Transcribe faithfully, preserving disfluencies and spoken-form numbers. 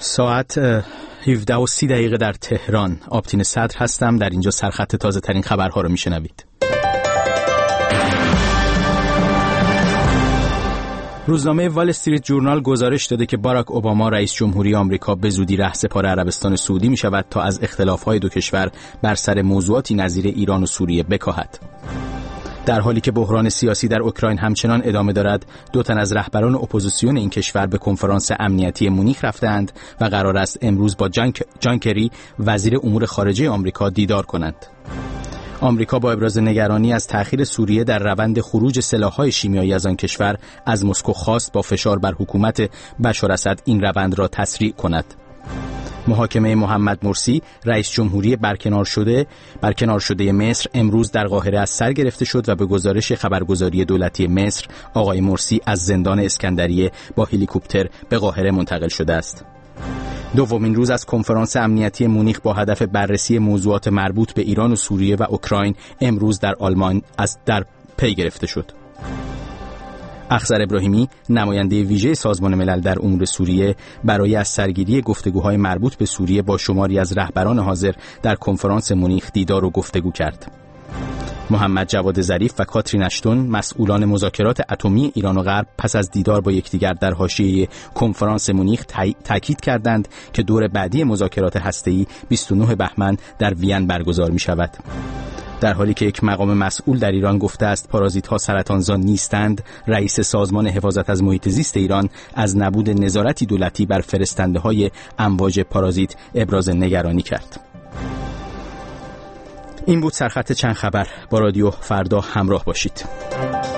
ساعت هفده و سی دقیقه در تهران. آبتین صدر هستم. در اینجا سرخط تازه ترین خبرها رو میشنوید. روزنامه وال استریت جورنال گزارش داده که باراک اوباما رئیس جمهوری آمریکا به زودی رهسپار عربستان سعودی می شود تا از اختلاف‌های دو کشور بر سر موضوعاتی نظیر ایران و سوریه بکاهد. در حالی که بحران سیاسی در اوکراین همچنان ادامه دارد، دو تن از رهبران اپوزیسیون این کشور به کنفرانس امنیتی مونیخ رفتند و قرار است امروز با جان, جان کری وزیر امور خارجه آمریکا دیدار کنند. آمریکا با ابراز نگرانی از تأخیر سوریه در روند خروج سلاح‌های شیمیایی از آن کشور از مسکو خواست با فشار بر حکومت بشار اسد این روند را تسریع کند. محاکمه محمد مرسی رئیس جمهوری برکنار شده برکنار شده مصر امروز در قاهره از سر گرفته شد و به گزارش خبرگزاری دولتی مصر آقای مرسی از زندان اسکندریه با هلیکوپتر به قاهره منتقل شده است. دومین روز از کنفرانس امنیتی مونیخ با هدف بررسی موضوعات مربوط به ایران و سوریه و اوکراین امروز در آلمان از در پی گرفته شد. اخضر ابراهیمی نماینده ویژه سازمان ملل در امور سوریه برای از سرگیری گفتگوهای مربوط به سوریه با شماری از رهبران حاضر در کنفرانس مونیخ دیدار و گفتگو کرد. محمد جواد ظریف و کاترین اشتون مسئولان مذاکرات اتمی ایران و غرب پس از دیدار با یکدیگر در حاشیه کنفرانس مونیخ تاکید کردند که دور بعدی مذاکرات هسته‌ای بیست و نه بهمن در وین برگزار می شود. در حالی که یک مقام مسئول در ایران گفته است پارازیت‌ها سرطانزا نیستند، رئیس سازمان حفاظت از محیط زیست ایران از نبود نظارتی دولتی بر فرستنده‌های امواج پارازیت ابراز نگرانی کرد. این بود سرخط چند خبر. با رادیو فردا همراه باشید.